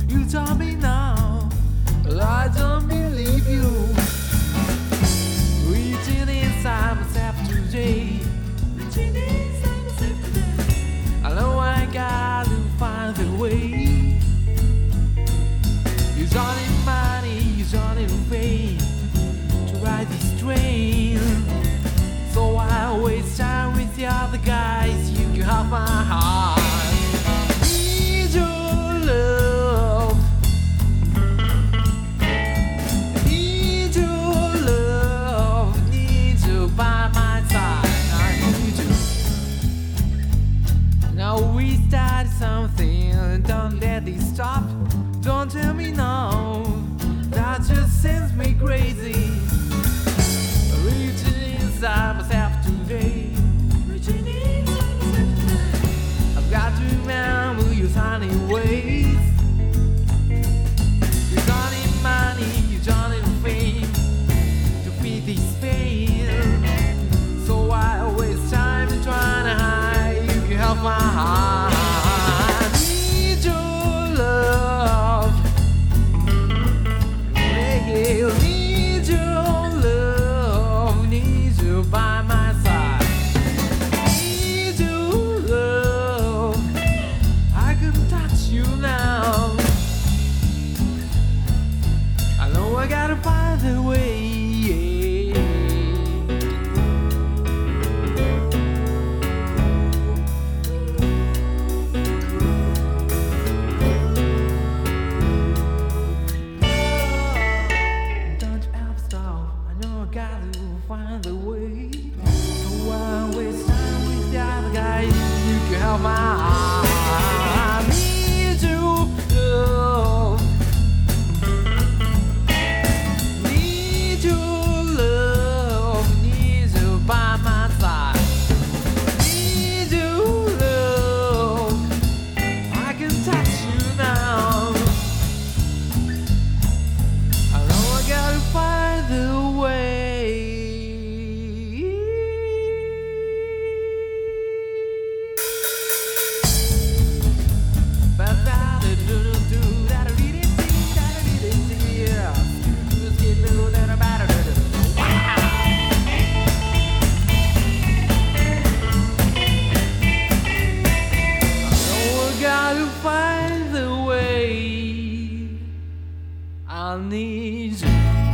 You tell me now, but I don't believe you. Reaching inside myself today. Reaching inside myself today. I know I gotta find the way. You're running money, you're running fame to ride this train. So I waste time with the other guys. You can have my heart. Need your love. Need your love. Need you by my side. I need you. Now we started something. Don't let it stop. Don't tell me no. That just sends me crazy. Reaching inside myself today. Reaching inside myself today. I've got to remember your tiny ways. You're running money, you're running fame to feed this pain. So I waste time in trying to hide. You can help my heart. Need your love. Need your love. Need you by my side. Need your love. I can touch you now. I know I gotta find the way. Don't you ever stop. I know I gotta find the way. So I waste time with the other guys. You can help my heart. I need you, love. Need your love. Need you by my side. Need your love. I can touch you now. I know I gotta find the way. Find the way. I need you.